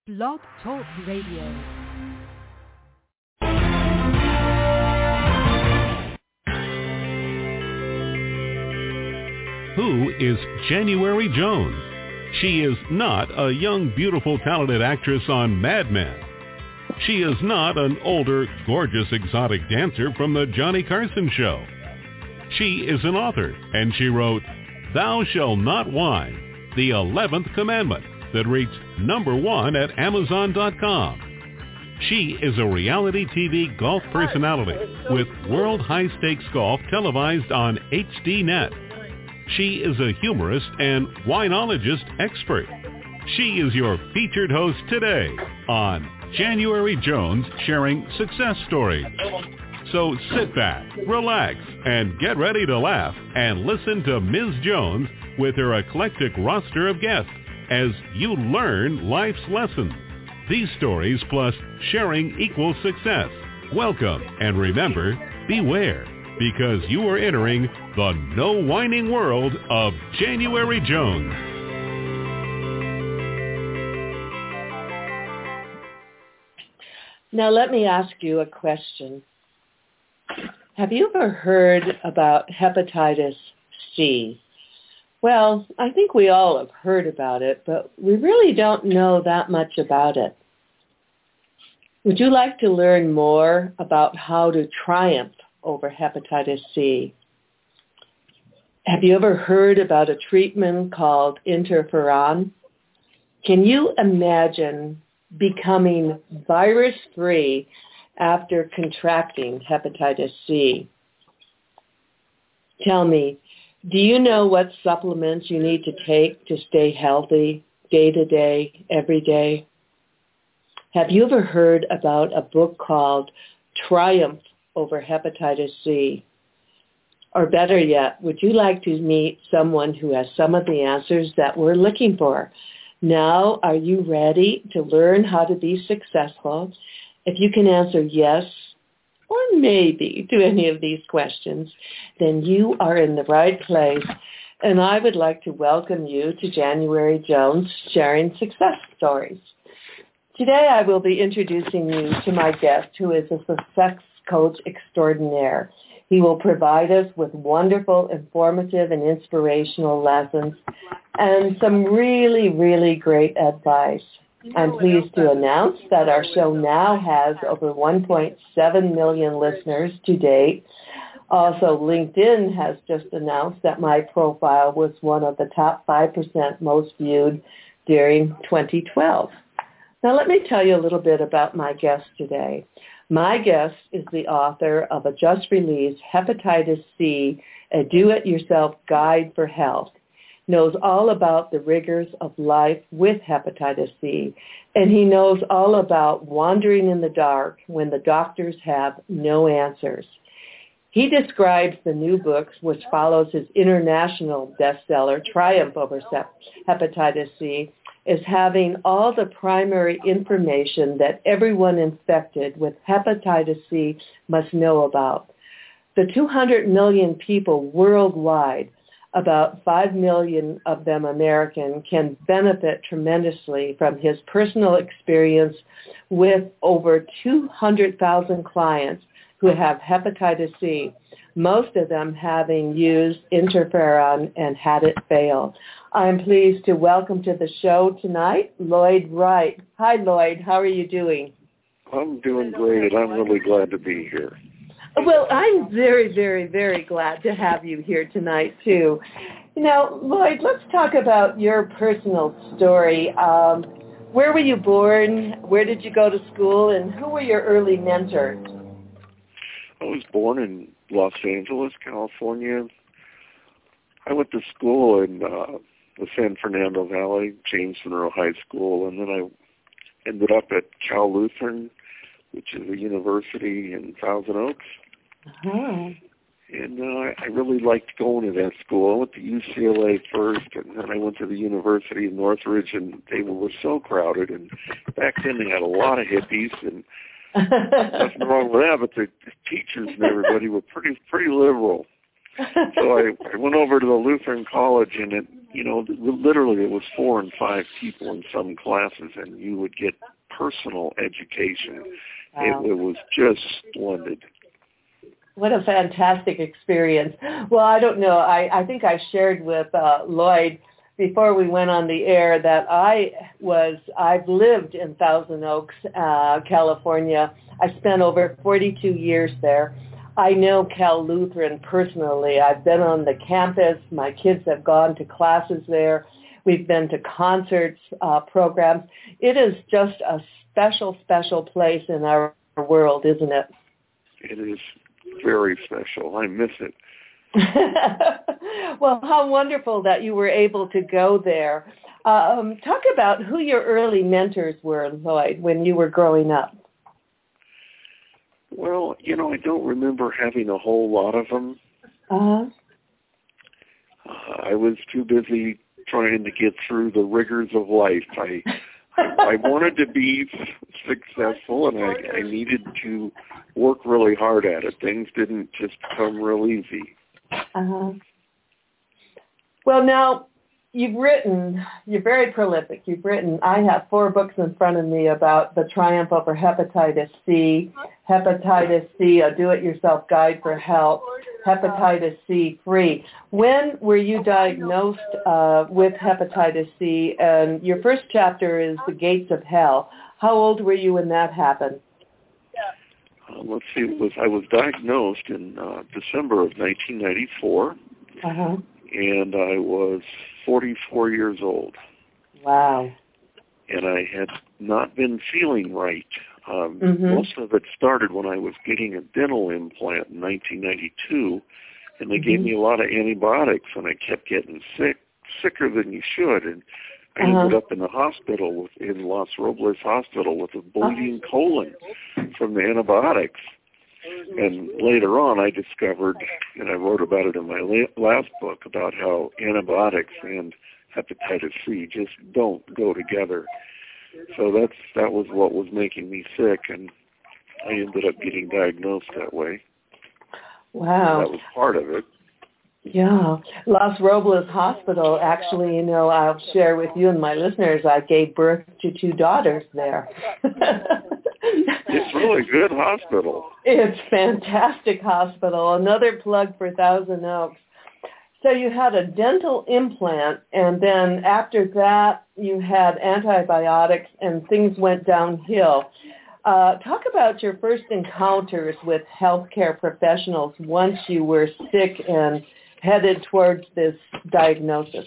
Blog Talk Radio. Who is January Jones? She is not a young, beautiful, talented actress on Mad Men. She is not an older, gorgeous, exotic dancer from the Johnny Carson show. She is an author, and she wrote Thou Shalt Not Whine, the 11th Commandment, that reached #1 at Amazon.com. She is a reality TV golf personality with World High Stakes Golf televised on HDNet. She is a humorist and winologist expert. She is your featured host today on January Jones Sharing Success Stories. So sit back, relax, and get ready to laugh and listen to Ms. Jones with her eclectic roster of guests as you learn life's lessons. These stories plus sharing equals success. Welcome, and remember, beware, because you are entering the no whining world of January Jones. Now let me ask you a question. Have you ever heard about hepatitis C? Well, I think we all have heard about it, but we really don't know that much about it. Would you like to learn more about how to triumph over hepatitis C? Have you ever heard about a treatment called interferon? Can you imagine becoming virus-free after contracting hepatitis C? Tell me, do you know what supplements you need to take to stay healthy day to day, every day? Have you ever heard about a book called Triumph Over Hepatitis C? Or better yet, would you like to meet someone who has some of the answers that we're looking for? Now, are you ready to learn how to be successful? If you can answer yes or maybe to any of these questions, then you are in the right place. And I would like to welcome you to January Jones Sharing Success Stories. Today I will be introducing you to my guest, who is a success coach extraordinaire. He will provide us with wonderful, informative, and inspirational lessons and some really, really great advice. I'm pleased to announce that our show now has over 1.7 million listeners to date. Also, LinkedIn has just announced that my profile was one of the top 5% most viewed during 2012. Now, let me tell you a little bit about my guest today. My guest is the author of a just-released Hepatitis C, a do-it-yourself guide for health. Knows all about the rigors of life with hepatitis C, and he knows all about wandering in the dark when the doctors have no answers. He describes the new books, which follows his international bestseller, Triumph Over Hepatitis C, as having all the primary information that everyone infected with hepatitis C must know about. The 200 million people worldwide, about 5 million of them American, can benefit tremendously from his personal experience with over 200,000 clients who have hepatitis C, most of them having used interferon and had it fail. I'm pleased to welcome to the show tonight Lloyd Wright. Hi, Lloyd. How are you doing? I'm doing great, and I'm really glad to be here. Well, I'm very, very, very glad to have you here tonight, too. Now, Lloyd, let's talk about your personal story. Where were you born? Where did you go to school? And who were your early mentors? I was born in Los Angeles, California. I went to school in the San Fernando Valley, James Monroe High School, and then I ended up at Cal Lutheran, which is a university in Thousand Oaks. Uh-huh. And I really liked going to that school. I went to UCLA first, and then I went to the University of Northridge, and they were so crowded. And back then they had a lot of hippies, and nothing wrong with that, but the teachers and everybody were pretty liberal. So I went over to the Lutheran College, and literally it was 4 and 5 people in some classes, and you would get personal education. Wow. It was just splendid. What a fantastic experience. Well, I don't know. I think I shared with Lloyd before we went on the air that I've lived in Thousand Oaks, California. I spent over 42 years there. I know Cal Lutheran personally. I've been on the campus. My kids have gone to classes there. We've been to concerts, programs. It is just a special, special place in our world, isn't it? It is very special. I miss it. Well, how wonderful that you were able to go there. Talk about who your early mentors were, Lloyd, when you were growing up. Well, I don't remember having a whole lot of them. I was too busy trying to get through the rigors of life. I wanted to be successful, and I needed to work really hard at it. Things didn't just come real easy. Well, now, you're very prolific. You've written, I have 4 books in front of me about the triumph over hepatitis C, a do-it-yourself guide for health, hepatitis C free. When were you diagnosed with hepatitis C? And your first chapter is The Gates of Hell. How old were you when that happened? Let's see, I was diagnosed in December of 1994, and I was 44 years old. Wow. And I had not been feeling right. Most of it started when I was getting a dental implant in 1992, and they gave me a lot of antibiotics, and I kept getting sicker than you should, and I ended up in the hospital, in Los Robles Hospital, with a bleeding colon from the antibiotics. And later on, I discovered, and I wrote about it in my last book, about how antibiotics and hepatitis C just don't go together. So that was what was making me sick, and I ended up getting diagnosed that way. Wow. And that was part of it. Yeah. Los Robles Hospital, actually, I'll share with you and my listeners, I gave birth to 2 daughters there. It's really a good hospital. It's a fantastic hospital. Another plug for Thousand Oaks. So you had a dental implant, and then after that, you had antibiotics, and things went downhill. Talk about your first encounters with healthcare professionals once you were sick and headed towards this diagnosis.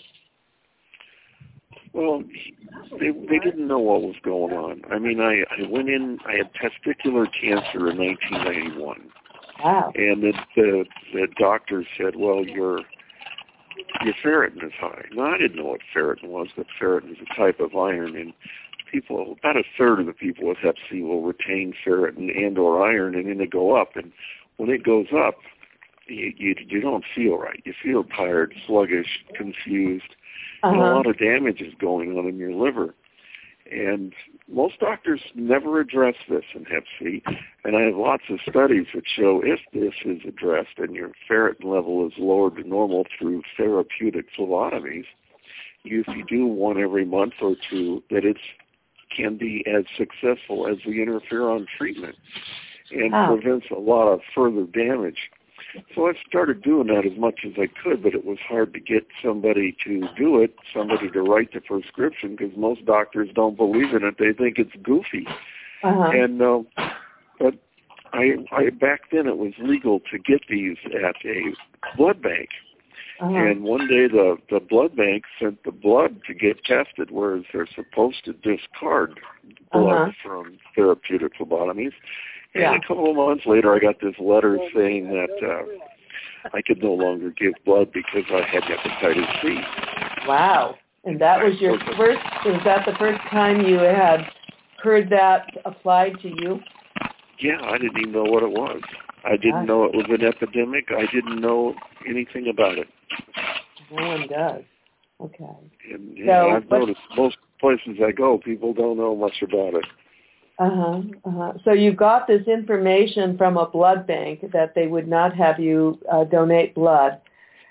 Well, they didn't know what was going on. I mean, I went in, I had testicular cancer in 1991. Wow. And the doctor said, well, your ferritin is high. Now, I didn't know what ferritin was, but ferritin is a type of iron, and about a third of the people with hep C will retain ferritin and or iron, and then they go up. And when it goes up, you don't feel right. You feel tired, sluggish, confused, and a lot of damage is going on in your liver. And most doctors never address this in hep C, and I have lots of studies that show if this is addressed and your ferritin level is lowered to normal through therapeutic phlebotomies, if you do one every month or 2, that it can be as successful as the interferon treatment and prevents a lot of further damage. So I started doing that as much as I could, but it was hard to get somebody to do it, somebody to write the prescription, because most doctors don't believe in it. They think it's goofy. And but I back then it was legal to get these at a blood bank. And one day the blood bank sent the blood to get tested, whereas they're supposed to discard blood from therapeutic phlebotomies. And a couple of months later, I got this letter saying that I could no longer give blood because I had hepatitis C. Wow. And that was was that the first time you had heard that applied to you? Yeah, I didn't even know what it was. I didn't know it was an epidemic. I didn't know anything about it. No one does. Okay. And I've noticed most places I go, people don't know much about it. So you got this information from a blood bank that they would not have you donate blood.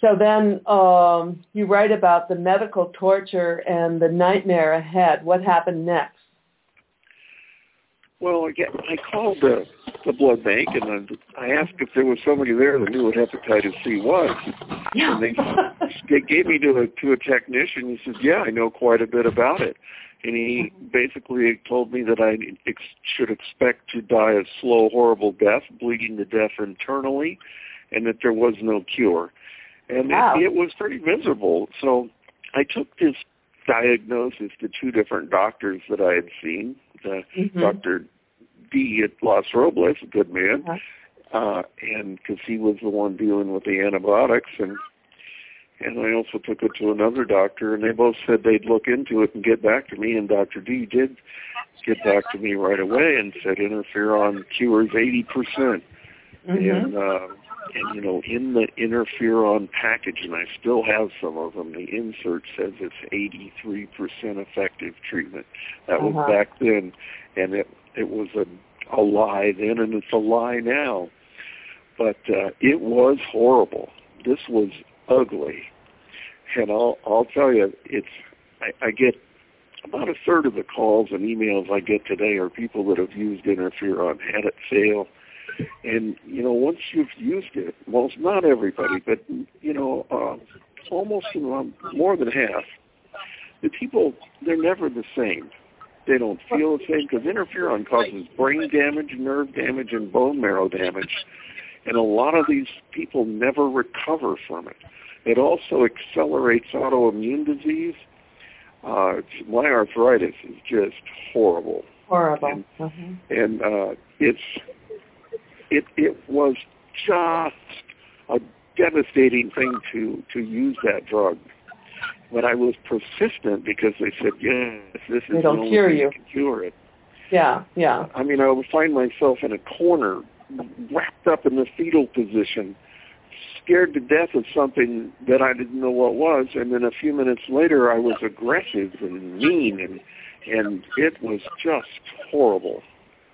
So then you write about the medical torture and the nightmare ahead. What happened next? Well, again, I called the blood bank, and I asked if there was somebody there that knew what hepatitis C was. Yeah. And they gave me to a technician. He says, yeah, I know quite a bit about it. And he basically told me that I should expect to die a slow, horrible death, bleeding to death internally, and that there was no cure. And wow. it was pretty miserable. So I took this diagnosis to two different doctors that I had seen, Dr. D at Los Robles, a good man, and because he was the one dealing with the antibiotics, and I also took it to another doctor, and they both said they'd look into it and get back to me, and Dr. D did get back to me right away and said interferon cures 80%. And, you know, in the interferon package, and I still have some of them, the insert says it's 83% effective treatment. That was back then, and it was a lie then, and it's a lie now. But it was horrible. This was ugly. And I'll tell you, I get about a third of the calls and emails I get today are people that have used interferon, had it fail. And, you know, once you've used it, well, it's not everybody, but, you know, almost more than half, the people, they're never the same. They don't feel the same because interferon causes brain damage, nerve damage, and bone marrow damage. And a lot of these people never recover from it. It also accelerates autoimmune disease. My arthritis is just horrible. Horrible. And it was just a devastating thing to use that drug. But I was persistent because they said, yes, this is the only thing that can cure it. Yeah, yeah. I mean, I would find myself in a corner, wrapped up in the fetal position, scared to death of something that I didn't know what was, and then a few minutes later I was aggressive and mean, and it was just horrible.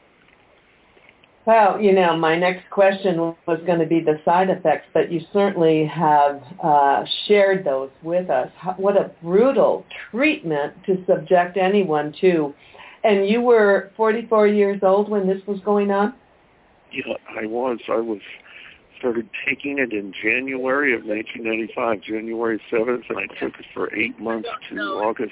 Well, you know, my next question was going to be the side effects, but you certainly have shared those with us. What a brutal treatment to subject anyone to. And you were 44 years old when this was going on? Yeah, I was started taking it in January of 1995, January 7th, and I took it for 8 months to August.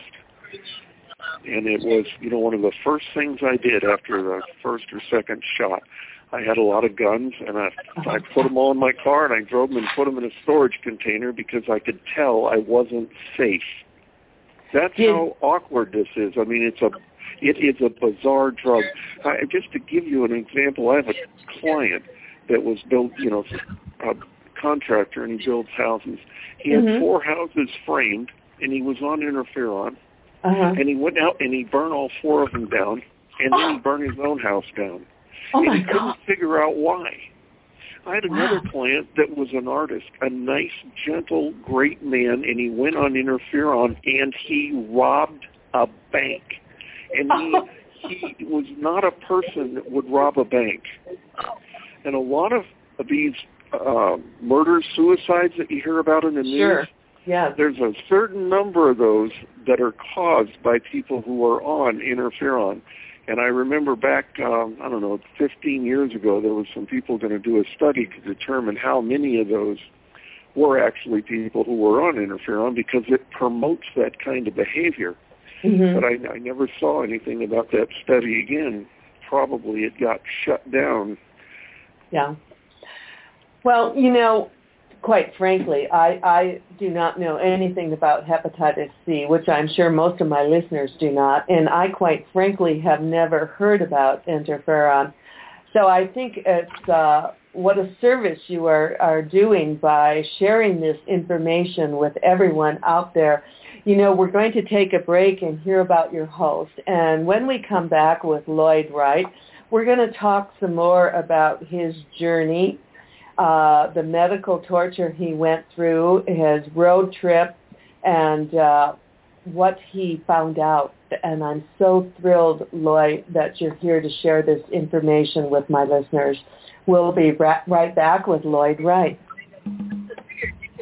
And it was, you know, one of the first things I did after the first or second shot. I had a lot of guns, and I put them all in my car, and I drove them and put them in a storage container because I could tell I wasn't safe. That's how awkward this is. I mean, it is a bizarre drug. Just to give you an example, I have a client that was built, you know, a contractor, and he builds houses. He had 4 houses framed, and he was on interferon. And he went out and he burned all 4 of them down, and then he burned his own house down. And he couldn't figure out why. I had another client that was an artist, a nice, gentle, great man, and he went on interferon and he robbed a bank. And he was not a person that would rob a bank. And a lot of these murders, suicides that you hear about in the news, there's a certain number of those that are caused by people who are on interferon. And I remember back, 15 years ago, there was some people going to do a study to determine how many of those were actually people who were on interferon because it promotes that kind of behavior. But I never saw anything about that study again. Probably it got shut down. Yeah. Well, you know, quite frankly, I do not know anything about hepatitis C, which I'm sure most of my listeners do not, and I quite frankly have never heard about interferon. So I think it's what a service you are doing by sharing this information with everyone out there. You know, we're going to take a break and hear about your host, and when we come back with Lloyd Wright, we're going to talk some more about his journey, the medical torture he went through, his road trip, and what he found out. And I'm so thrilled, Lloyd, that you're here to share this information with my listeners. We'll be right back with Lloyd Wright.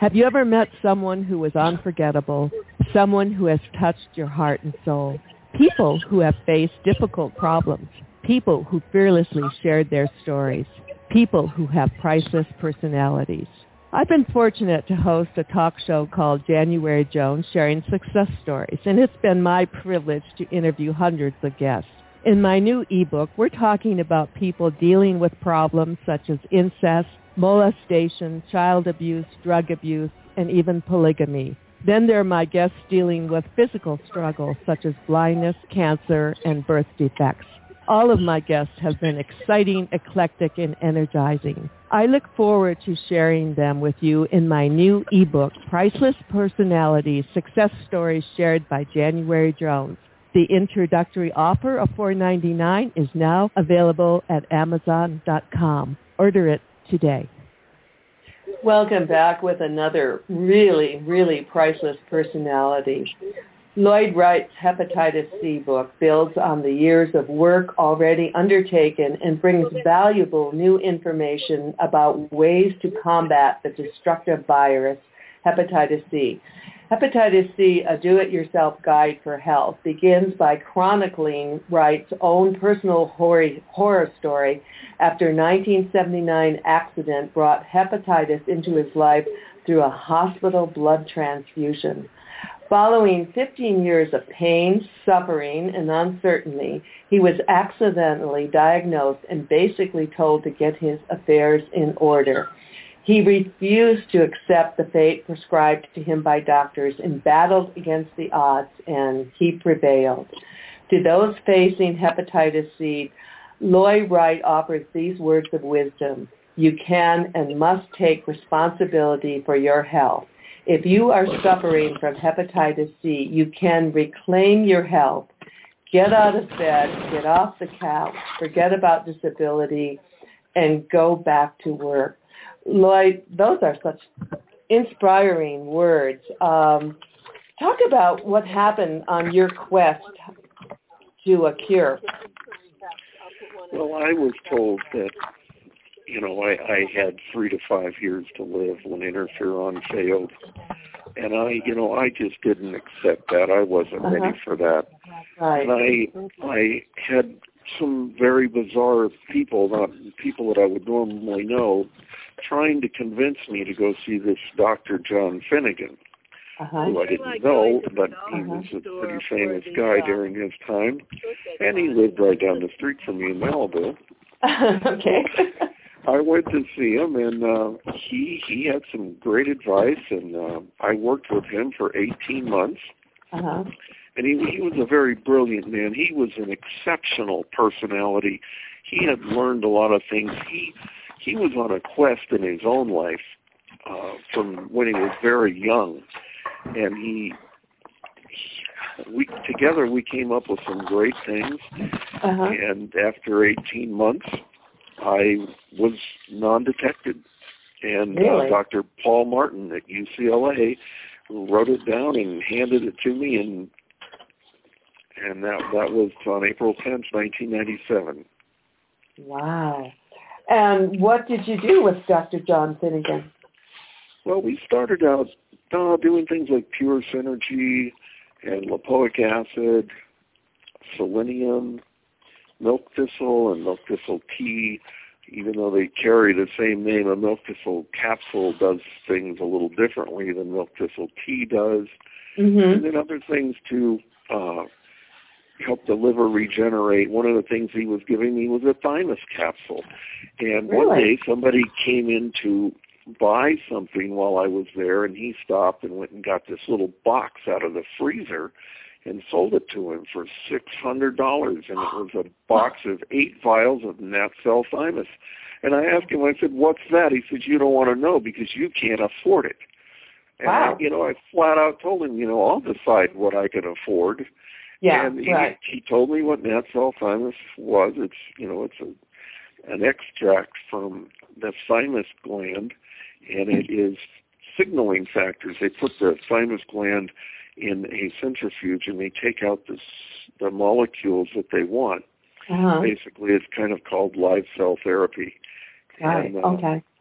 Have you ever met someone who was unforgettable, someone who has touched your heart and soul? People who have faced difficult problems, people who fearlessly shared their stories, people who have priceless personalities. I've been fortunate to host a talk show called January Jones Sharing Success Stories, and it's been my privilege to interview hundreds of guests. In my new ebook, we're talking about people dealing with problems such as incest, molestation, child abuse, drug abuse, and even polygamy. Then there are my guests dealing with physical struggles such as blindness, cancer, and birth defects. All of my guests have been exciting, eclectic, and energizing. I look forward to sharing them with you in my new ebook, Priceless Personalities, Success Stories Shared by January Jones. The introductory offer of $4.99 is now available at Amazon.com. Order it today. Welcome back with another really, really priceless personality. Lloyd Wright's Hepatitis C book builds on the years of work already undertaken and brings valuable new information about ways to combat the destructive virus, hepatitis C. Hepatitis C, a do-it-yourself guide for health, begins by chronicling Wright's own personal horror story after a 1979 accident brought hepatitis into his life through a hospital blood transfusion. Following 15 years of pain, suffering, and uncertainty, he was accidentally diagnosed and basically told to get his affairs in order. He refused to accept the fate prescribed to him by doctors and battled against the odds, and he prevailed. To those facing hepatitis C, Lloyd Wright offers these words of wisdom. You can and must take responsibility for your health. If you are suffering from hepatitis C, you can reclaim your health. Get out of bed, get off the couch, forget about disability, and go back to work. Lloyd, those are such inspiring words. Talk about what happened on your quest to a cure. Well, I was told that, I had 3 to 5 years to live when interferon failed. And I just didn't accept that. I wasn't ready for that. Right. And I had some very bizarre people, not people that I would normally know, trying to convince me to go see this Dr. John Finnegan, who I didn't know, but he was a pretty famous guy during his time, and he lived right down the street from me in Malibu. Okay. I went to see him, and he had some great advice, and I worked with him for 18 months. And he was a very brilliant man. He was an exceptional personality. He had learned a lot of things. He was on a quest in his own life from when he was very young, and we came up with some great things. And after 18 months, I was non-detected. And really? Dr. Paul Martin at UCLA wrote it down and handed it to me, and that was on April 10th, 1997. Wow. And what did you do with Dr. John Finnegan? Well, we started out doing things like pure synergy and lipoic acid, selenium, milk thistle, and milk thistle tea. Even though they carry the same name, a milk thistle capsule does things a little differently than milk thistle tea does. And then other things to help the liver regenerate. One of the things he was giving me was a thymus capsule. And one day somebody came in to buy something while I was there, and he stopped and went and got this little box out of the freezer and sold it to him for $600. And it was a box of 8 vials of Nat Cell Thymus. And I asked him, I said, what's that? He said, you don't want to know because you can't afford it. And I flat out told him, I'll decide what I can afford. Yeah, and he told me what Nat Cell Thymus was. It's, it's an extract from the thymus gland, and it is signaling factors. They put the thymus gland in a centrifuge, and they take out the molecules that they want. Basically, it's kind of called live cell therapy. Right. And,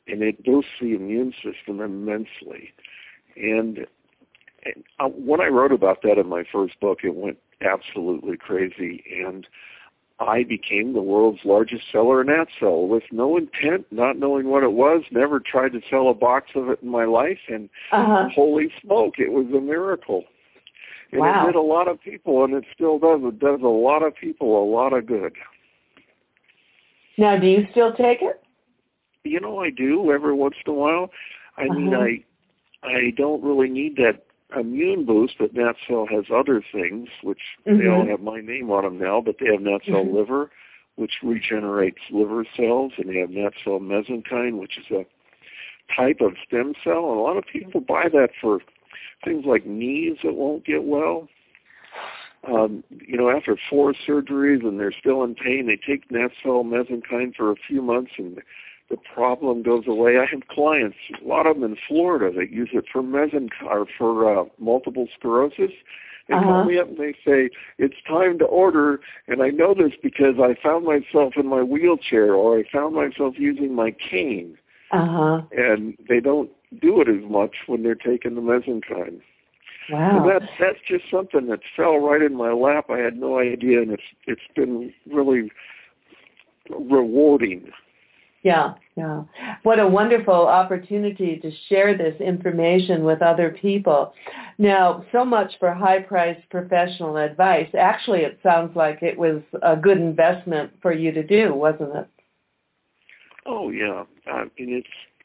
and it boosts the immune system immensely. And when I wrote about that in my first book, it went absolutely crazy, and I became the world's largest seller of NatCell with no intent, not knowing what it was, never tried to sell a box of it in my life, and holy smoke, it was a miracle. And it did a lot of people, and it still does. It does a lot of people a lot of good. Now, do you still take it? You know, I do every once in a while. I mean, I don't really need that immune boost, but NatCell has other things, which they all have my name on them now, but they have NatCell Liver, which regenerates liver cells, and they have NatCell Mesenchyme, which is a type of stem cell, and a lot of people buy that for things like knees that won't get well. You know, after 4 surgeries and they're still in pain, they take NatCell Mesenchyme for a few months and the problem goes away. I have clients, a lot of them in Florida, that use it for multiple sclerosis. They call me up and they say, it's time to order, and I know this because I found myself in my wheelchair or I found myself using my cane. And they don't do it as much when they're taking the Mesenchyme. Wow. And that's just something that fell right in my lap. I had no idea, and it's been really rewarding. Yeah. What a wonderful opportunity to share this information with other people. Now, so much for high-priced professional advice. Actually, it sounds like it was a good investment for you to do, wasn't it? Oh, yeah. I mean,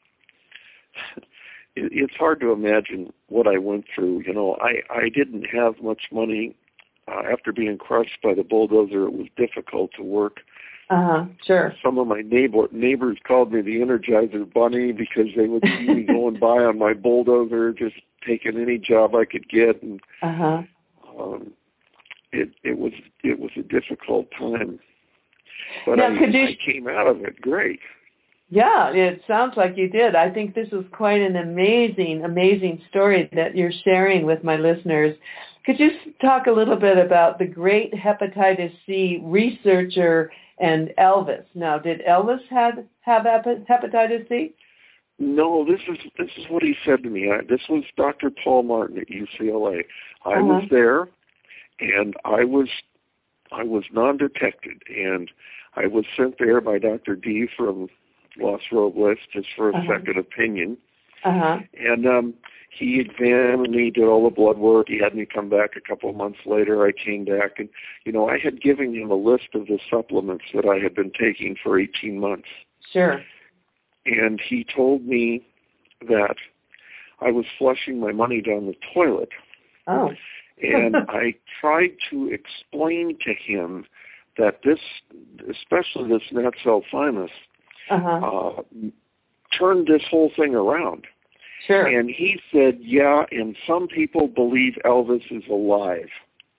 it's hard to imagine what I went through. You know, I didn't have much money. After being crushed by the bulldozer, it was difficult to work. Sure. Some of my neighbors called me the Energizer Bunny because they would see me going by on my bulldozer, just taking any job I could get, and it was a difficult time. But now, I came out of it great. Yeah, it sounds like you did. I think this is quite an amazing story that you're sharing with my listeners. Could you talk a little bit about the great hepatitis C researcher and Elvis? Now, did Elvis have hepatitis C? No, this is what he said to me. This was Dr. Paul Martin at UCLA. I was there, and I was non-detected, and I was sent there by Dr. D from Los Robles just for a second opinion. And he examined me, did all the blood work. He had me come back a couple of months later. I came back, and, you know, I had given him a list of the supplements that I had been taking for 18 months. Sure. And he told me that I was flushing my money down the toilet. Oh. And I tried to explain to him that this, especially this NatCell Thymus, turned this whole thing around. Sure. And he said, yeah, and some people believe Elvis is alive.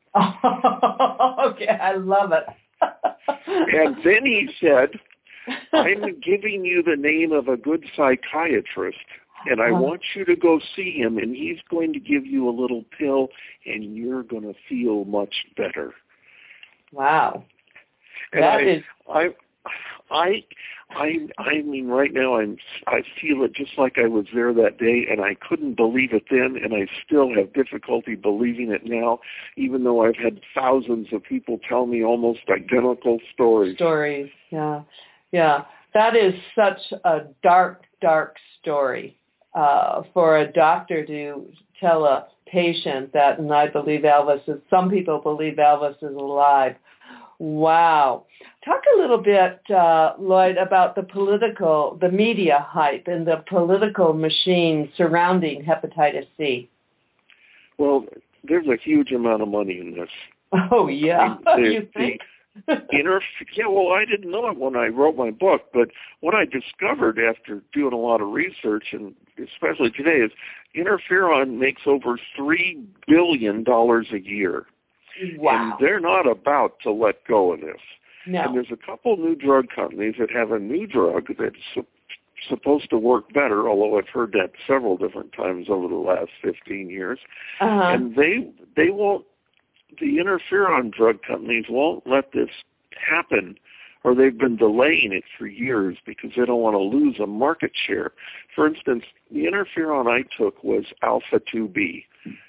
Okay, I love it. And then he said, I'm giving you the name of a good psychiatrist, and I want you to go see him, and he's going to give you a little pill, and you're going to feel much better. Wow. And I mean, right now I feel it just like I was there that day, and I couldn't believe it then, and I still have difficulty believing it now, even though I've had thousands of people tell me almost identical stories. Yeah. That is such a dark story for a doctor to tell a patient that, and I believe some people believe Elvis is alive. Wow. Talk a little bit, Lloyd, about the media hype and the political machine surrounding hepatitis C. Well, there's a huge amount of money in this. Oh, yeah. You think? Well, I didn't know it when I wrote my book, but what I discovered after doing a lot of research, and especially today, is interferon makes over $3 billion a year. Wow. And they're not about to let go of this. No. And there's a couple new drug companies that have a new drug that's supposed to work better, although I've heard that several different times over the last 15 years. And they won't, the interferon drug companies won't let this happen or they've been delaying it for years because they don't want to lose a market share. For instance, the interferon I took was alpha-2b,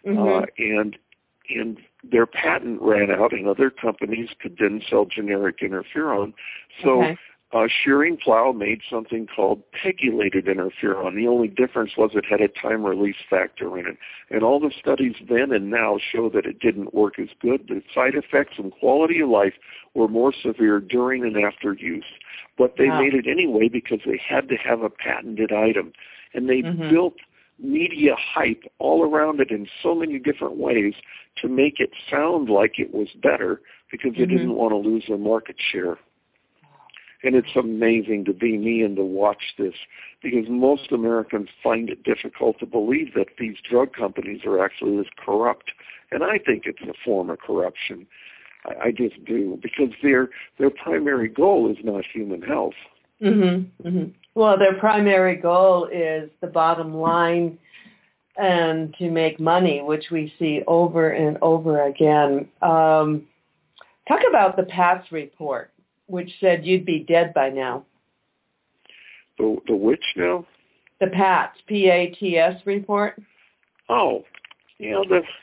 and their patent ran out, and other companies could then sell generic interferon. So Schering-Plough made something called pegylated interferon. The only difference was it had a time-release factor in it. And all the studies then and now show that it didn't work as good. The side effects and quality of life were more severe during and after use. But they made it anyway because they had to have a patented item. And they built media hype all around it in so many different ways to make it sound like it was better because they didn't want to lose their market share. And it's amazing to be me and to watch this because most Americans find it difficult to believe that these drug companies are actually this corrupt. And I think it's a form of corruption. I just do, because their primary goal is not human health. Well, their primary goal is the bottom line and to make money, which we see over and over again. Talk about the PATS report, which said you'd be dead by now. The which now? The PATS, P-A-T-S report. Oh, yeah.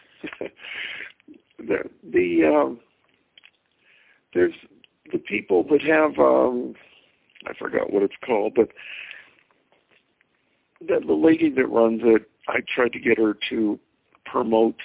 There's the people that have I forgot what it's called, but the lady that runs it, I tried to get her to promote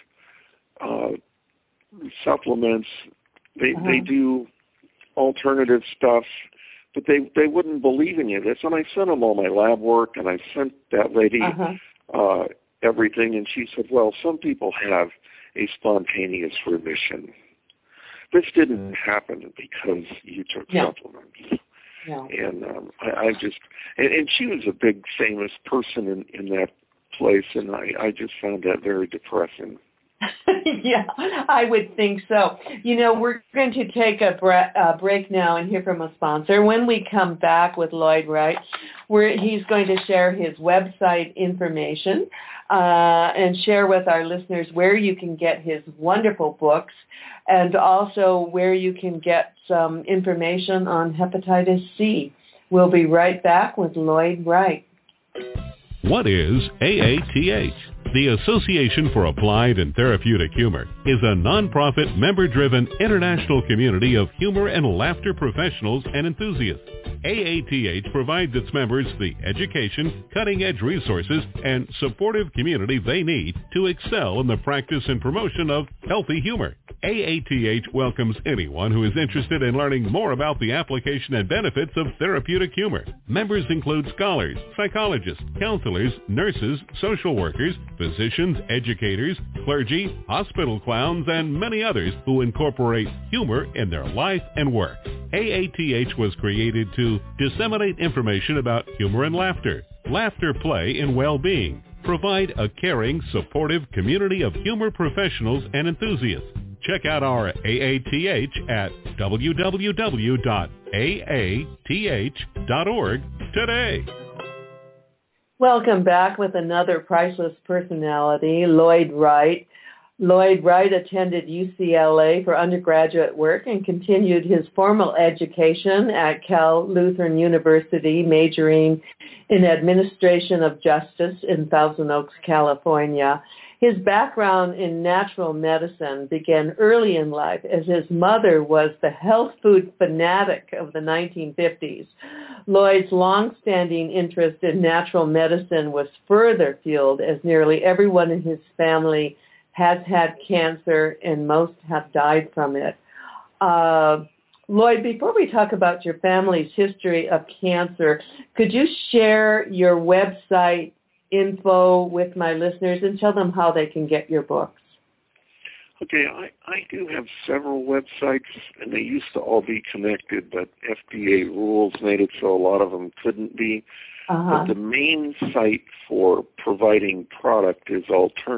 supplements. They do alternative stuff, but they wouldn't believe any of this. And I sent them all my lab work, and I sent that lady everything, and she said, well, some people have a spontaneous remission. This didn't happen because you took supplements. No. And I just, and she was a big famous person in that place, and I just found that very depressing. Yeah, I would think so. You know, we're going to take a break now and hear from a sponsor. When we come back with Lloyd Wright, he's going to share his website information and share with our listeners where you can get his wonderful books and also where you can get some information on hepatitis C. We'll be right back with Lloyd Wright. What is AATH? The Association for Applied and Therapeutic Humor is a nonprofit, member-driven international community of humor and laughter professionals and enthusiasts. AATH provides its members the education, cutting-edge resources, and supportive community they need to excel in the practice and promotion of healthy humor. AATH welcomes anyone who is interested in learning more about the application and benefits of therapeutic humor. Members include scholars, psychologists, counselors, nurses, social workers, physicians, educators, clergy, hospital clowns, and many others who incorporate humor in their life and work. AATH was created to disseminate information about humor and laughter, play, and well-being, provide a caring, supportive community of humor professionals and enthusiasts. Check out our AATH at www.aath.org today. Welcome back with another priceless personality, Lloyd Wright. Lloyd Wright attended UCLA for undergraduate work and continued his formal education at Cal Lutheran University, majoring in Administration of Justice in Thousand Oaks, California. His background in natural medicine began early in life as his mother was the health food fanatic of the 1950s. Lloyd's long-standing interest in natural medicine was further fueled as nearly everyone in his family has had cancer and most have died from it. Lloyd, before we talk about your family's history of cancer, could you share your website info with my listeners and tell them how they can get your books? Okay, I do have several websites, and they used to all be connected, but FDA rules made it so a lot of them couldn't be. But the main site for providing product is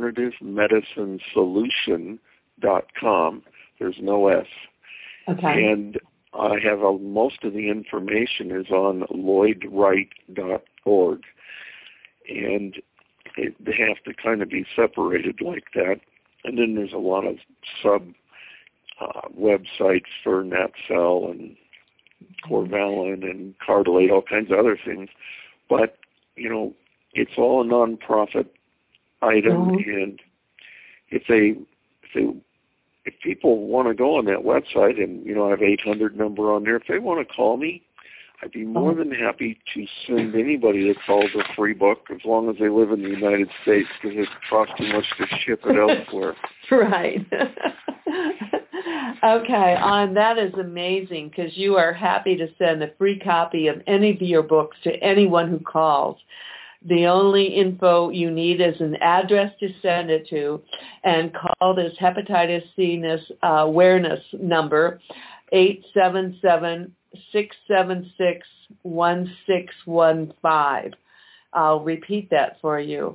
alternativemediциnesolution.com. There's no S. Okay. And I have most of the information is on lloydwright.org. And they have to kind of be separated like that. And then there's a lot of sub websites for NatCell and Corvalin and Cardilate, all kinds of other things. But, it's all a nonprofit item, and if people want to go on that website, and, I have 800 number on there, if they want to call me, I'd be more than happy to send anybody that calls a free book, as long as they live in the United States, because it costs too much to ship it elsewhere. Right. Okay, that is amazing, because you are happy to send a free copy of any of your books to anyone who calls. The only info you need is an address to send it to, and call this hepatitis C awareness number, 877-676-1615. I'll repeat that for you,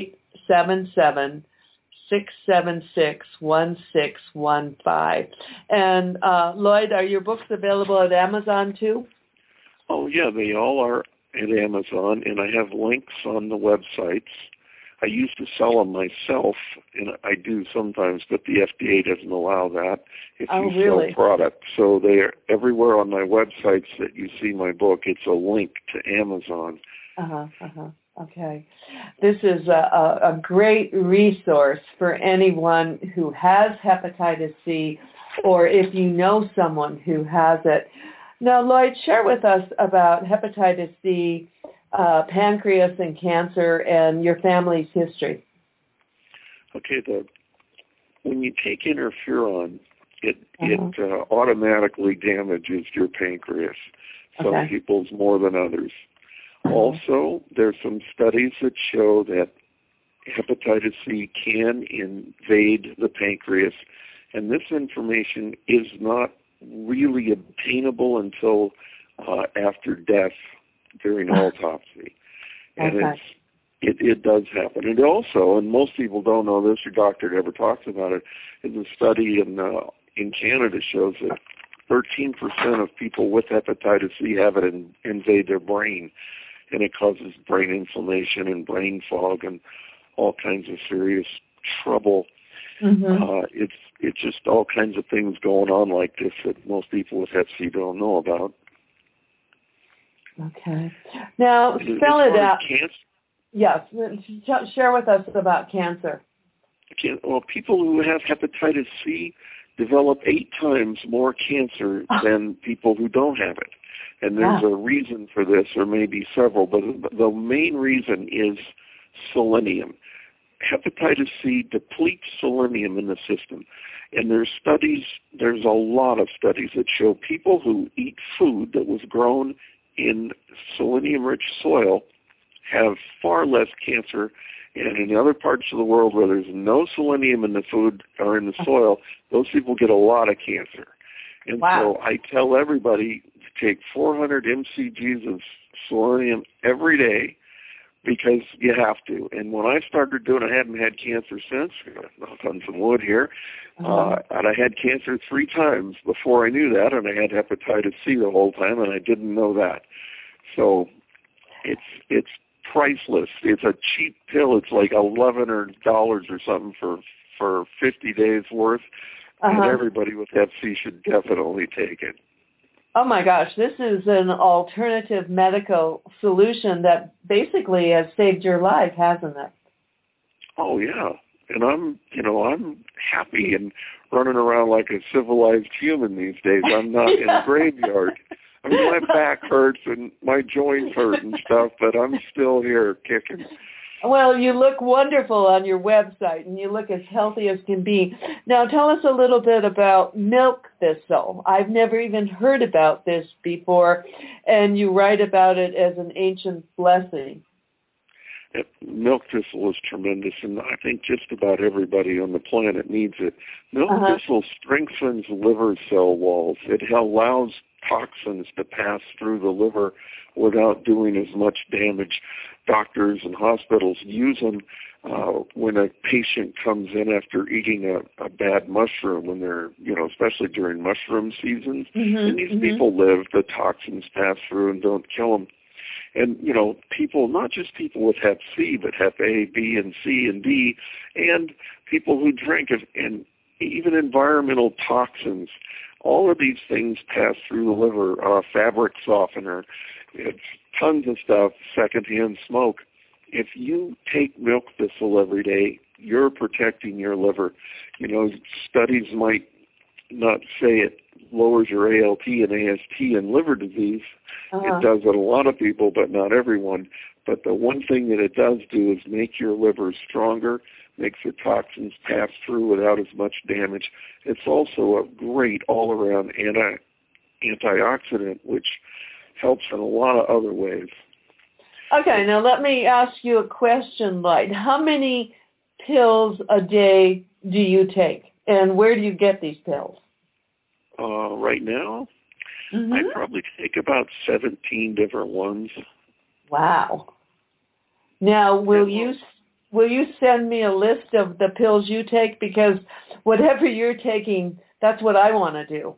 877-676-1615. And Lloyd, are your books available at Amazon too? Oh, yeah, they all are at Amazon, and I have links on the websites. I used to sell them myself, and I do sometimes, but the FDA doesn't allow that if you sell product. So they are everywhere on my websites that you see my book. It's a link to Amazon. Okay. This is a great resource for anyone who has hepatitis C, or if you know someone who has it. Now, Lloyd, share with us about hepatitis C, pancreas and cancer, and your family's history. Okay, when you take interferon, it automatically damages your pancreas. Some people's more than others. Also, there's some studies that show that hepatitis C can invade the pancreas, and this information is not really obtainable until after death during autopsy. And it does happen. And also, and most people don't know this, your doctor never talks about it, is a study in Canada shows that 13% of people with hepatitis C have it invade their brain, and it causes brain inflammation and brain fog and all kinds of serious trouble. It's just all kinds of things going on like this that most people with Hep C don't know about. Okay. Now, spell it out. Cancer? Yes. Share with us about cancer. Well, people who have hepatitis C develop 8 times more cancer than people who don't have it. And there's a reason for this, or maybe several, but the main reason is selenium. Hepatitis C depletes selenium in the system. And there's a lot of studies that show people who eat food that was grown in selenium-rich soil have far less cancer. And in other parts of the world where there's no selenium in the food or in the soil, those people get a lot of cancer. And so I tell everybody to take 400 mcgs of selenium every day, because you have to. And when I started doing, I hadn't had cancer since, knock on some wood here, and I had cancer 3 times before I knew that, and I had hepatitis C the whole time, and I didn't know that. So it's priceless. It's a cheap pill. It's like $11 or something for 50 days worth, and everybody with Hep C should definitely take it. Oh, my gosh, this is an alternative medical solution that basically has saved your life, hasn't it? Oh, yeah. And I'm happy and running around like a civilized human these days. I'm not in a graveyard. I mean, my back hurts and my joints hurt and stuff, but I'm still here kicking. Well, you look wonderful on your website, and you look as healthy as can be. Now, tell us a little bit about milk thistle. I've never even heard about this before, and you write about it as an ancient blessing. Milk thistle is tremendous, and I think just about everybody on the planet needs it. Milk thistle strengthens liver cell walls. It allows toxins to pass through the liver without doing as much damage. Doctors and hospitals use them when a patient comes in after eating a bad mushroom, when they're, especially during mushroom seasons. And these people live, the toxins pass through and don't kill them. And, people, not just people with Hep C, but Hep A, B, and C, and D, and people who drink, and even environmental toxins All of these things pass through the liver. Fabric softener, it's tons of stuff, secondhand smoke. If you take milk thistle every day, you're protecting your liver. You know, studies might not say it lowers your ALT and AST in liver disease. It does in a lot of people, but not everyone. But the one thing that it does do is make your liver stronger, makes the toxins pass through without as much damage. It's also a great all-around antioxidant, which helps in a lot of other ways. Okay, now let me ask you a question, Lloyd. How many pills a day do you take, and where do you get these pills? Right now, I probably take about 17 different ones. Wow. Now, will you send me a list of the pills you take? Because whatever you're taking, that's what I want to do.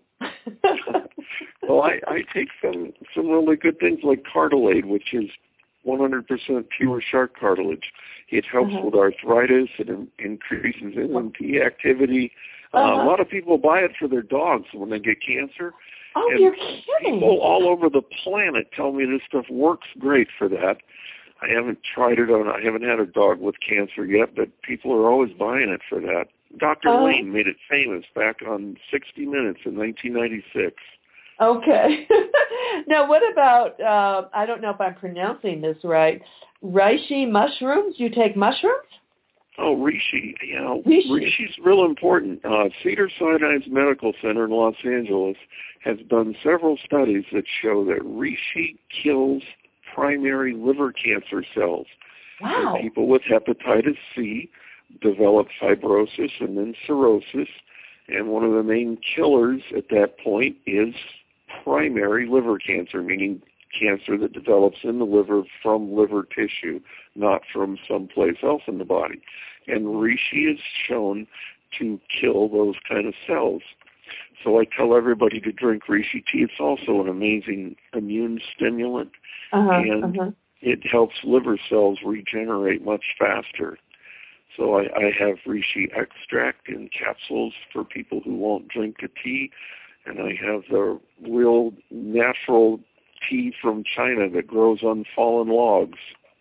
Well, I take some really good things like Cartilade, which is 100% pure shark cartilage. It helps with arthritis. It increases NMP activity. A lot of people buy it for their dogs when they get cancer. Oh, and you're kidding. People all over the planet tell me this stuff works great for that. I haven't tried it on. I haven't had a dog with cancer yet, but people are always buying it for that. Dr. Lane made it famous back on 60 Minutes in 1996. Okay. Now, what about, I don't know if I'm pronouncing this right, reishi mushrooms? You take mushrooms? Oh, reishi. You know, reishi's real important. Cedars-Sinai Medical Center in Los Angeles has done several studies that show that reishi kills primary liver cancer cells. Wow. And people with hepatitis C develop fibrosis and then cirrhosis, and one of the main killers at that point is primary liver cancer, meaning cancer that develops in the liver from liver tissue, not from someplace else in the body. And reishi is shown to kill those kind of cells. So I tell everybody to drink reishi tea. It's also an amazing immune stimulant, and it helps liver cells regenerate much faster. So I have reishi extract in capsules for people who won't drink the tea, and I have the real natural tea from China that grows on fallen logs.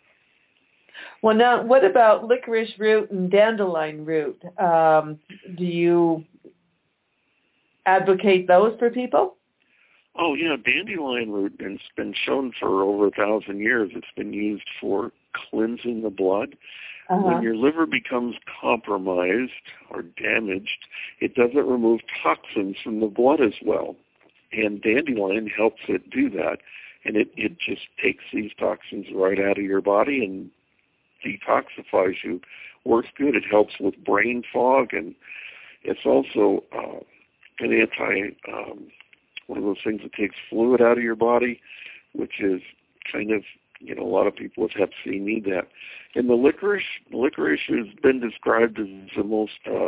Well, now, what about licorice root and dandelion root? Do you advocate those for people? Oh, yeah, dandelion root has been shown for over 1,000 years. It's been used for cleansing the blood. When your liver becomes compromised or damaged, it doesn't remove toxins from the blood as well. And dandelion helps it do that. And it just takes these toxins right out of your body and detoxifies you. Works good. It helps with brain fog, and it's also an one of those things that takes fluid out of your body, which is kind of, you know, a lot of people with hep C need that. And the licorice has been described as the most,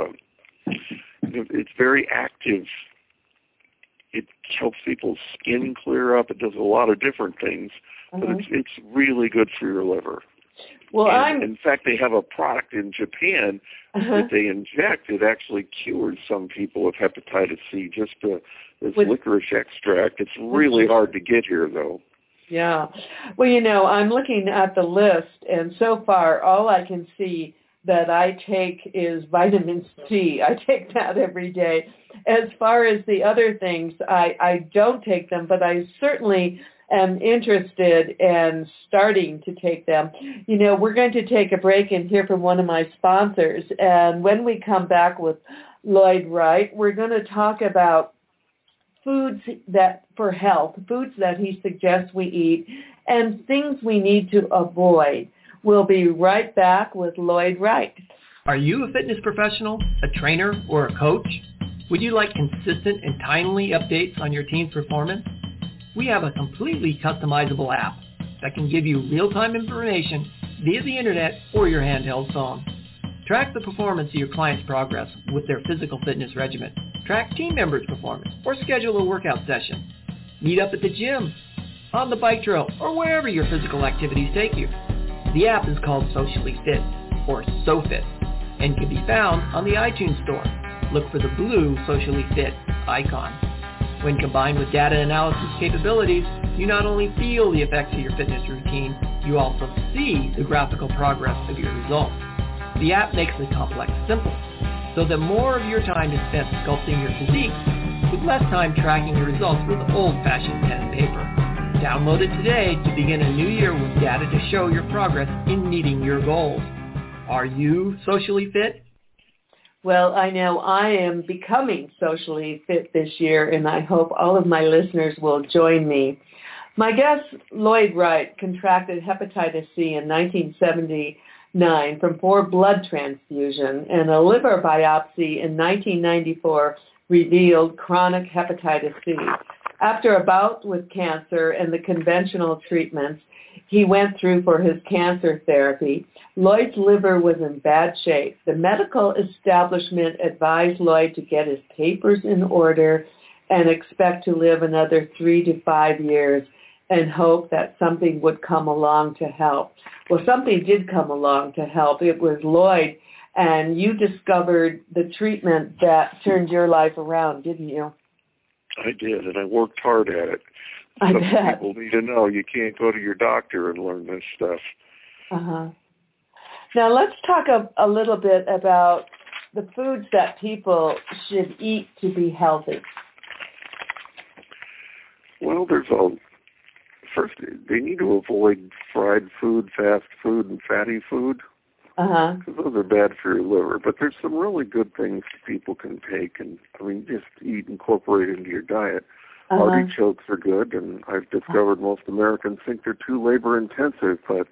it's very active. It helps people's skin clear up. It does a lot of different things, but it's really good for your liver. Well, in fact, they have a product in Japan that they inject. It actually cures some people with hepatitis C, just this licorice extract. It's really hard to get here, though. Yeah. Well, you know, I'm looking at the list, and so far all I can see that I take is vitamin C. I take that every day. As far as the other things, I don't take them, but I certainly am interested in starting to take them. You know, we're going to take a break and hear from one of my sponsors, and when we come back with Lloyd Wright, we're going to talk about foods that for health, foods that he suggests we eat, and things we need to avoid. We'll be right back with Lloyd Wright. Are you a fitness professional, a trainer, or a coach? Would you like consistent and timely updates on your team's performance? We have a completely customizable app that can give you real-time information via the internet or your handheld phone. Track the performance of your client's progress with their physical fitness regimen. Track team members' performance or schedule a workout session. Meet up at the gym, on the bike trail, or wherever your physical activities take you. The app is called Socially Fit, or SoFit, and can be found on the iTunes Store. Look for the blue Socially Fit icon. When combined with data analysis capabilities, you not only feel the effects of your fitness routine, you also see the graphical progress of your results. The app makes the complex simple, so that more of your time is spent sculpting your physique, with less time tracking your results with old-fashioned pen and paper. Download it today to begin a new year with data to show your progress in meeting your goals. Are you socially fit? Well, I know I am becoming socially fit this year, and I hope all of my listeners will join me. My guest, Lloyd Wright, contracted hepatitis C in 1979 from 4 blood transfusion, and a liver biopsy in 1994 revealed chronic hepatitis C. After a bout with cancer and the conventional treatments he went through for his cancer therapy, Lloyd's liver was in bad shape. The medical establishment advised Lloyd to get his papers in order and expect to live another 3 to 5 years and hope that something would come along to help. Well, something did come along to help. It was Lloyd, and you discovered the treatment that turned your life around, didn't you? I did, and I worked hard at it. I Some bet. people need to know you can't go to your doctor and learn this stuff. Uh-huh. Now let's talk a little bit about the foods that people should eat to be healthy. Well, first, they need to avoid fried food, fast food, and fatty food. Uh-huh. Because those are bad for your liver. But there's some really good things people can take and, just incorporate into your diet. Uh-huh. Artichokes are good, and I've discovered most Americans think they're too labor-intensive, but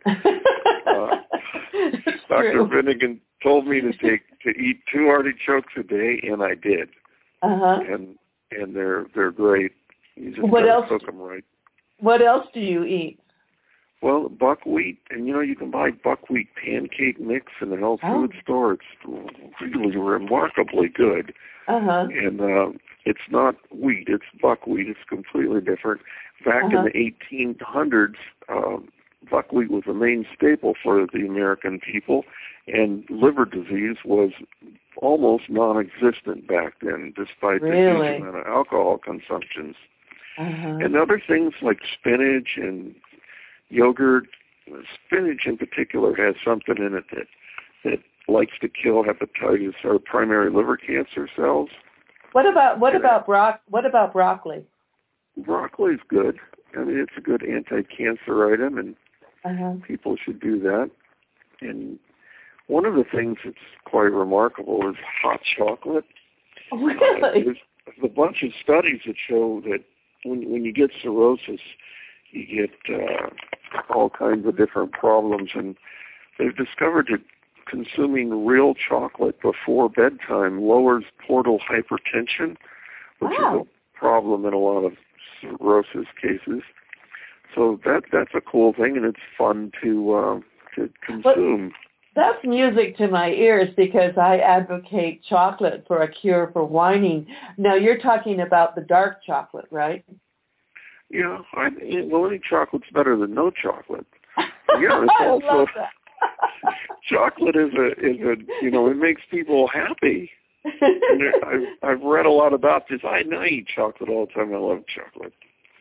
Dr. Finnegan told me to eat 2 artichokes a day, and I did. Uh-huh. And they're great. You just gotta cook them right. What else do you eat? Well, buckwheat, and you can buy buckwheat pancake mix in the health food store. It's really remarkably good. Uh-huh. And it's not wheat, it's buckwheat. It's completely different. Back in the 1800s, buckwheat was the main staple for the American people, and liver disease was almost non-existent back then, despite the huge amount of alcohol consumptions. Uh-huh. And other things like spinach and yogurt. Spinach in particular has something in it that likes to kill hepatitis or primary liver cancer cells. What about broccoli? Broccoli is good. It's a good anti-cancer item, and people should do that. And one of the things that's quite remarkable is hot chocolate. Really? There's a bunch of studies that show that when you get cirrhosis, you get all kinds of different problems, and they've discovered that consuming real chocolate before bedtime lowers portal hypertension, which is a problem in a lot of cirrhosis cases. So that's a cool thing, and it's fun to consume. That's music to my ears because I advocate chocolate for a cure for whining. Now, you're talking about the dark chocolate, right? Yeah, any chocolate's better than no chocolate. Yeah, it's I also love that. chocolate is a it makes people happy. And I've read a lot about this. I eat chocolate all the time. I love chocolate.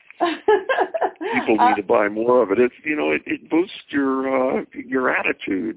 People need to buy more of it. It's it boosts your attitude.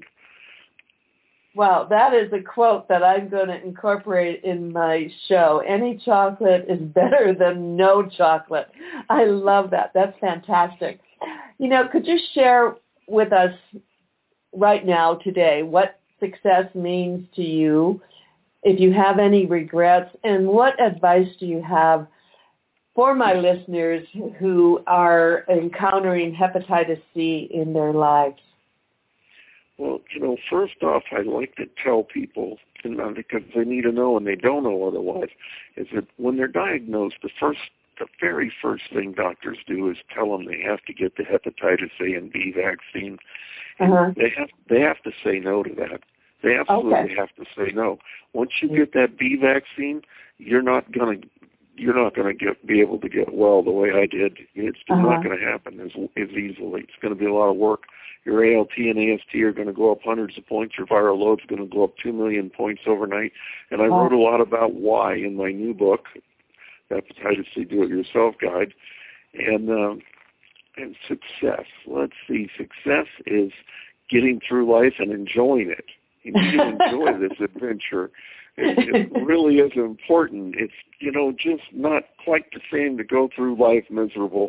Well, that is a quote that I'm going to incorporate in my show. Any chocolate is better than no chocolate. I love that. That's fantastic. Could you share with us right now, today, what success means to you, if you have any regrets, and what advice do you have for my listeners who are encountering hepatitis C in their lives? Well, first off, I like to tell people, because they need to know and they don't know otherwise, is that when they're diagnosed, the very first thing doctors do is tell them they have to get the hepatitis A and B vaccine. And they have to say no to that. They absolutely have to say no. Once you get that B vaccine, you're not going to be able to get well the way I did. It's just not going to happen as easily. It's going to be a lot of work. Your ALT and AST are going to go up hundreds of points. Your viral load's going to go up 2 million points overnight. And I wrote a lot about why in my new book, Hepatitis C Do-It-Yourself Guide. And success. Let's see. Success is getting through life and enjoying it. You need to enjoy this adventure. It really is important. It's, just not quite the same to go through life miserable.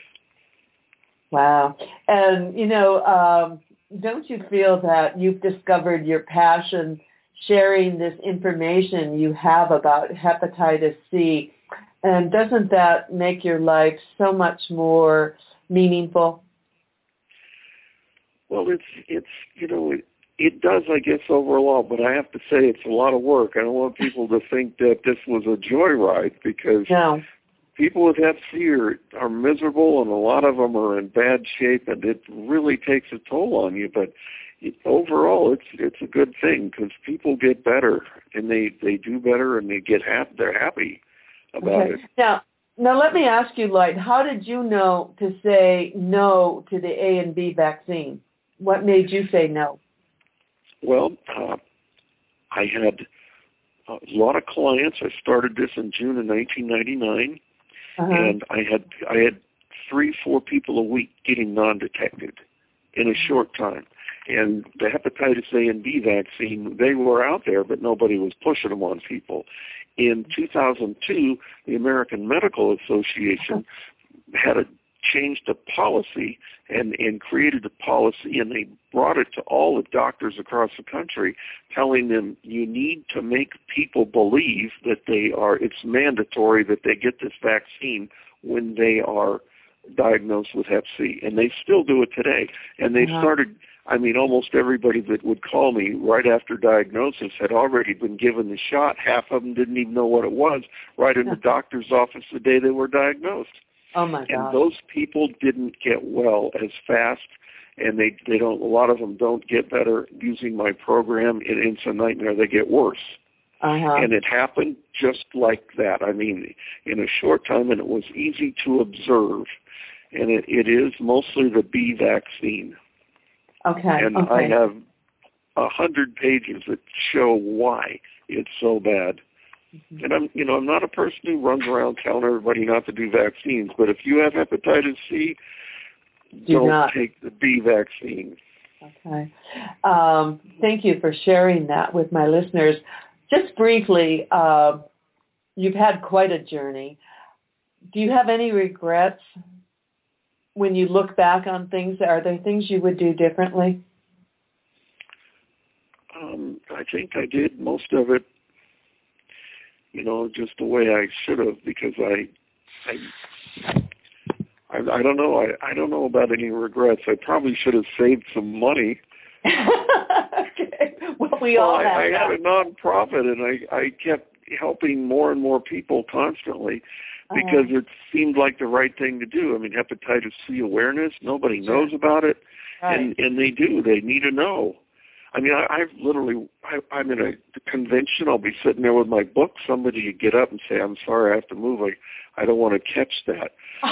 Wow. And, don't you feel that you've discovered your passion sharing this information you have about hepatitis C? And doesn't that make your life so much more meaningful? Well, it does, I guess, overall, but I have to say it's a lot of work. I don't want people to think that this was a joyride, because people with Hep C are miserable, and a lot of them are in bad shape, and it really takes a toll on you. But overall, it's a good thing, because people get better, and they do better, and they're happy about it. Now let me ask you, Lloyd, how did you know to say no to the A and B vaccine? What made you say no? Well, I had a lot of clients. I started this in June of 1999, and I had 3-4 people a week getting non-detected in a short time. And the hepatitis A and B vaccine, they were out there, but nobody was pushing them on people. In 2002, the American Medical Association had changed a policy and created a policy, and they brought it to all the doctors across the country, telling them you need to make people believe that it's mandatory that they get this vaccine when they are diagnosed with Hep C. And they still do it today. And they started, almost everybody that would call me right after diagnosis had already been given the shot. Half of them didn't even know what it was right in the doctor's office the day they were diagnosed. Oh my God! And those people didn't get well as fast, and they don't. A lot of them don't get better using my program, and it's a nightmare. They get worse. And it happened just like that. In a short time, and it was easy to observe. And it is mostly the B vaccine. And I have 100 pages that show why it's so bad. And I'm not a person who runs around telling everybody not to do vaccines, but if you have hepatitis C, don't take the B vaccine. Okay. Thank you for sharing that with my listeners. Just briefly, you've had quite a journey. Do you have any regrets when you look back on things? Are there things you would do differently? I think I did most of it, just the way I should have, because I don't know. I don't know about any regrets. I probably should have saved some money. Okay. Well, we all have I had a nonprofit, and I kept helping more and more people constantly because it seemed like the right thing to do. Hepatitis C awareness, nobody knows about it, and they do. They need to know. I'm in a convention. I'll be sitting there with my book. Somebody would get up and say, "I'm sorry, I have to move. I don't want to catch that."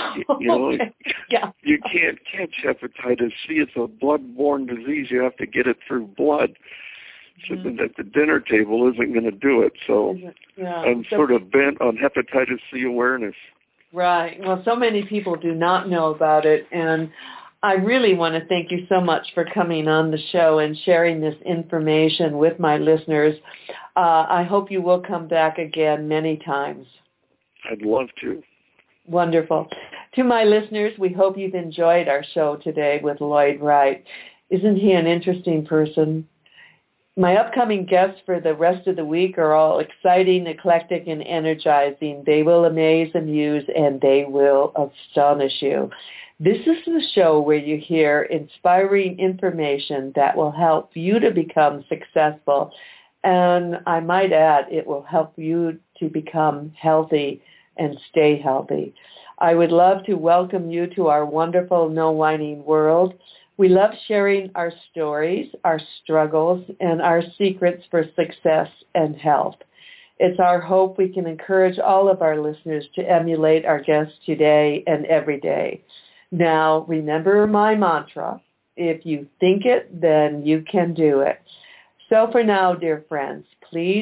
You can't catch hepatitis C. It's a blood-borne disease. You have to get it through blood. Sitting at the dinner table isn't going to do it. So I'm sort of bent on hepatitis C awareness. Right. Well, so many people do not know about it, and I really want to thank you so much for coming on the show and sharing this information with my listeners. I hope you will come back again many times. I'd love to. Wonderful. To my listeners, we hope you've enjoyed our show today with Lloyd Wright. Isn't he an interesting person? My upcoming guests for the rest of the week are all exciting, eclectic, and energizing. They will amaze, amuse, and they will astonish you. This is the show where you hear inspiring information that will help you to become successful. And I might add, it will help you to become healthy and stay healthy. I would love to welcome you to our wonderful No Whining world. We love sharing our stories, our struggles, and our secrets for success and health. It's our hope we can encourage all of our listeners to emulate our guests today and every day. Now, remember my mantra, if you think it, then you can do it. So for now, dear friends, please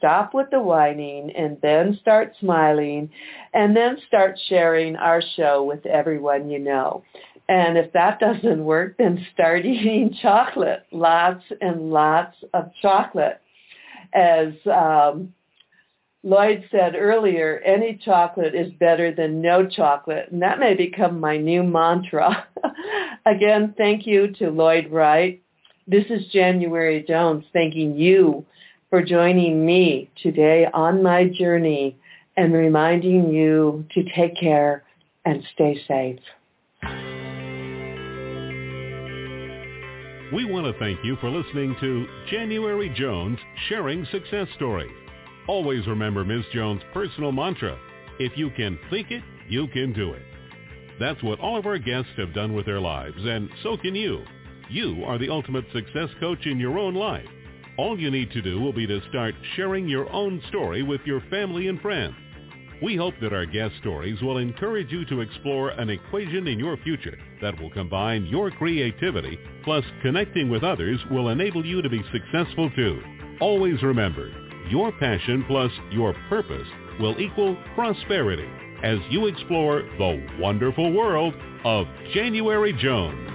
stop with the whining and then start smiling and then start sharing our show with everyone you know. And if that doesn't work, then start eating chocolate, lots and lots of chocolate. As Lloyd said earlier, any chocolate is better than no chocolate, and that may become my new mantra. Again, thank you to Lloyd Wright. This is January Jones thanking you for joining me today on my journey and reminding you to take care and stay safe. We want to thank you for listening to January Jones Sharing Success Stories. Always remember Ms. Jones' personal mantra, if you can think it, you can do it. That's what all of our guests have done with their lives, and so can you. You are the ultimate success coach in your own life. All you need to do will be to start sharing your own story with your family and friends. We hope that our guest stories will encourage you to explore an equation in your future that will combine your creativity plus connecting with others will enable you to be successful too. Always remember, your passion plus your purpose will equal prosperity as you explore the wonderful world of January Jones.